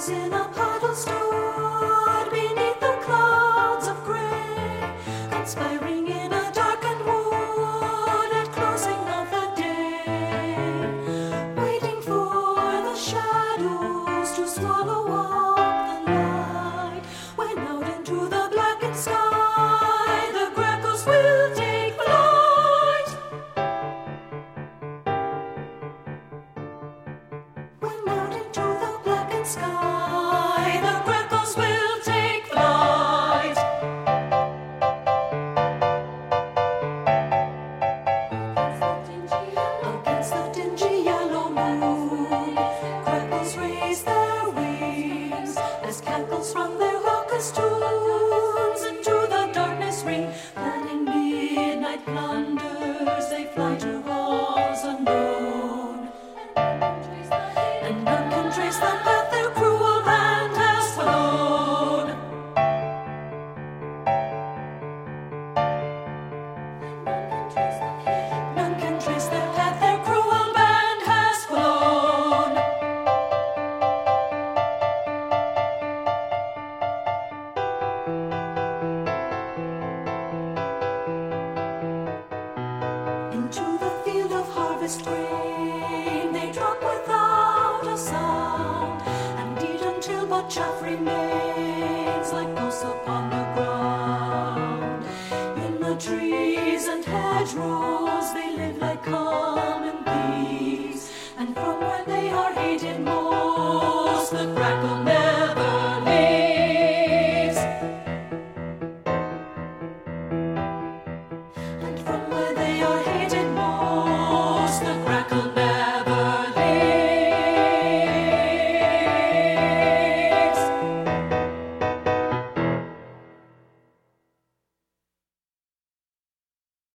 in a puddle stood beneath the clouds of grey, conspiring in a darkened wood at closing of the day, waiting for the shadows to swallow up the light. When out into the blackened sky the grackles will take flight. When out into the blackened sky the grackles will take flight. Against the dingy yellow moon, grackles raise their wings as cackles from their raucous tunes into the darkness ring. Planning midnight blunders, they fly to halls unknown, and none can trace the path their cruel band has flown. None can trace their path their cruel band has flown. Into the field of harvest grain they drop without a sound, and eat until but chaff remains like moss upon the ground. In the trees and hedgerows they live like common thieves, and from where they are hated most the grackle